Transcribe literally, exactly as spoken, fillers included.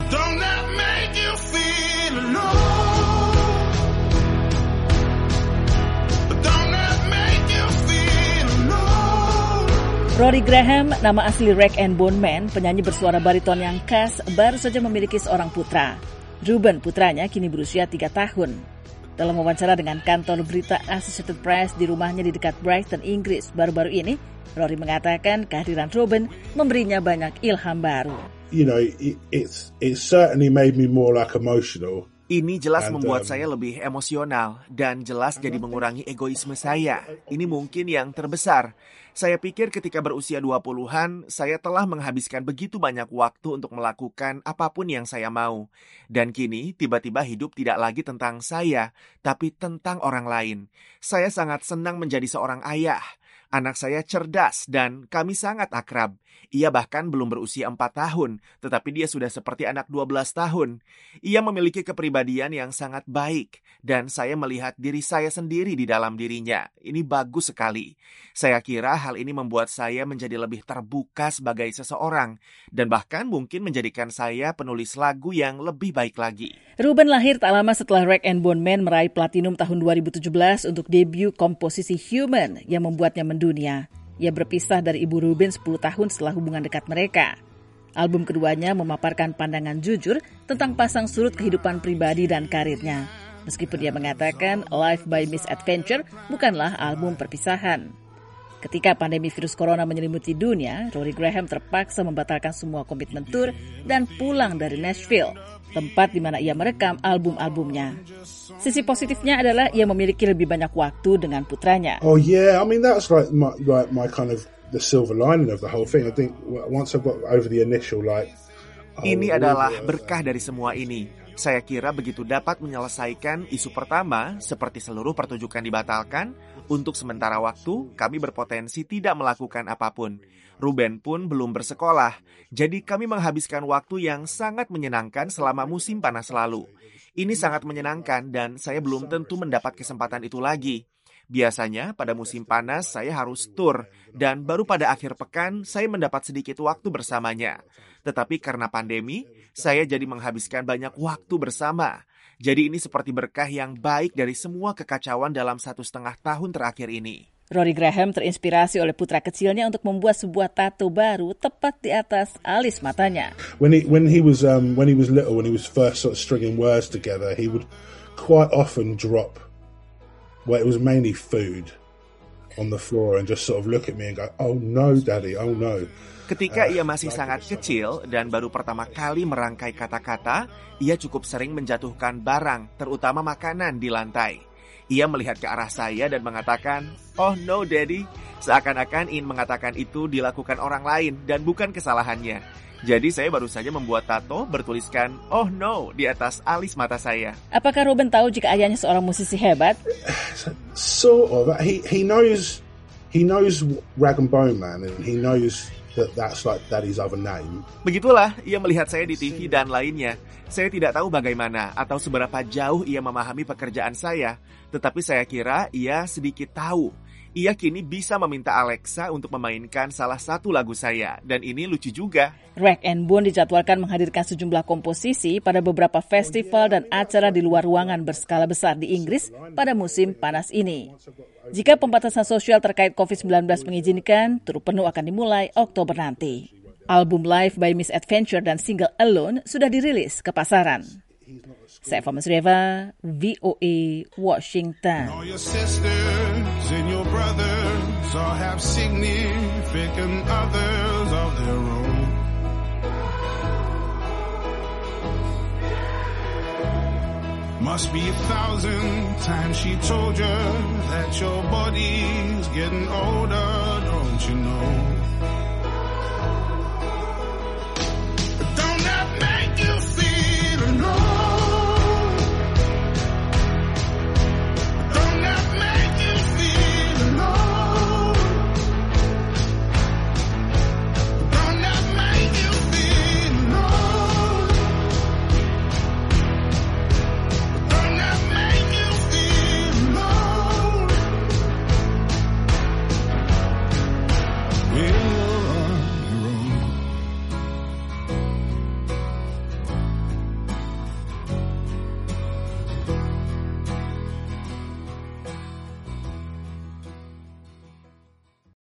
Don't that make you feel alone? Don't that make you feel alone? Rory Graham, nama asli Rag and Bone Man, penyanyi bersuara bariton yang khas, baru saja memiliki seorang putra. Ruben, putranya, kini berusia tiga tahun. Dalam wawancara dengan kantor berita Associated Press di rumahnya di dekat Brighton, Inggris, baru-baru ini, Rory mengatakan kehadiran Ruben memberinya banyak ilham baru. You know, it, it's it certainly made me more like emotional. Ini jelas And, membuat um, saya lebih emosional dan jelas jadi mengurangi egoisme saya. Ini mungkin yang terbesar. Saya pikir ketika berusia dua puluhan, saya telah menghabiskan begitu banyak waktu untuk melakukan apapun yang saya mau. Dan kini, tiba-tiba hidup tidak lagi tentang saya, tapi tentang orang lain. Saya sangat senang menjadi seorang ayah. Anak saya cerdas dan kami sangat akrab. Ia bahkan belum berusia empat tahun, tetapi dia sudah seperti anak dua belas tahun. Ia memiliki kepribadian yang sangat baik, dan saya melihat diri saya sendiri di dalam dirinya. Ini bagus sekali. Saya kira hal ini membuat saya menjadi lebih terbuka sebagai seseorang, dan bahkan mungkin menjadikan saya penulis lagu yang lebih baik lagi. Ruben lahir tak lama setelah Rag and Bone Man meraih platinum tahun dua ribu tujuh belas untuk debut komposisi Human yang membuatnya mendunia. Ia berpisah dari ibu Ruben sepuluh tahun setelah hubungan dekat mereka. Album keduanya memaparkan pandangan jujur tentang pasang surut kehidupan pribadi dan karirnya. Meskipun dia mengatakan Life by Misadventure bukanlah album perpisahan. Ketika pandemi virus corona menyelimuti dunia, Rory Graham terpaksa membatalkan semua komitmen tur dan pulang dari Nashville, tempat di mana ia merekam album-albumnya. Sisi positifnya adalah ia memiliki lebih banyak waktu dengan putranya. Oh yeah, I mean that's like my like my kind of the silver lining of the whole thing. I think once I've got over the initial like. Oh, ini adalah berkah dari semua ini. Saya kira begitu dapat menyelesaikan isu pertama, seperti seluruh pertunjukan dibatalkan, untuk sementara waktu kami berpotensi tidak melakukan apapun. Ruben pun belum bersekolah, jadi kami menghabiskan waktu yang sangat menyenangkan selama musim panas lalu. Ini sangat menyenangkan dan saya belum tentu mendapat kesempatan itu lagi. Biasanya pada musim panas saya harus tur dan baru pada akhir pekan saya mendapat sedikit waktu bersamanya. Tetapi karena pandemi, saya jadi menghabiskan banyak waktu bersama. Jadi ini seperti berkah yang baik dari semua kekacauan dalam satu setengah tahun terakhir ini. Rory Graham terinspirasi oleh putra kecilnya untuk membuat sebuah tato baru tepat di atas alis matanya. When he when he was um when he was little, when he was first sort of stringing words together, he would quite often drop, well, it was mainly food on the floor and just sort of look at me and go, "Oh no, Daddy, oh no." Ketika ia masih sangat kecil dan baru pertama kali merangkai kata-kata, ia cukup sering menjatuhkan barang, terutama makanan di lantai. Ia melihat ke arah saya dan mengatakan, "Oh no, Daddy," seakan-akan ingin mengatakan itu dilakukan orang lain dan bukan kesalahannya. Jadi saya baru saja membuat tato bertuliskan, "Oh no," di atas alis mata saya. Apakah Ruben tahu jika ayahnya seorang musisi hebat? Sort of. He he knows he knows Rag and Bone Man, and he knows that that's like Daddy's other name. Begitulah ia melihat saya di T V dan lainnya. Saya tidak tahu bagaimana atau seberapa jauh ia memahami pekerjaan saya, tetapi saya kira ia sedikit tahu. Ia kini bisa meminta Alexa untuk memainkan salah satu lagu saya, dan ini lucu juga. Rag and Bone dijadwalkan menghadirkan sejumlah komposisi pada beberapa festival dan acara di luar ruangan berskala besar di Inggris pada musim panas ini. Jika pembatasan sosial terkait covid sembilan belas mengizinkan, tur penuh akan dimulai Oktober nanti. Album Live by Misadventure dan single Alone sudah dirilis ke pasaran. Saya Fama Sreva, V O A, Washington. All your sisters and your brothers all have significant others of their own. Must be a thousand times she told you that your body's getting older, don't you know?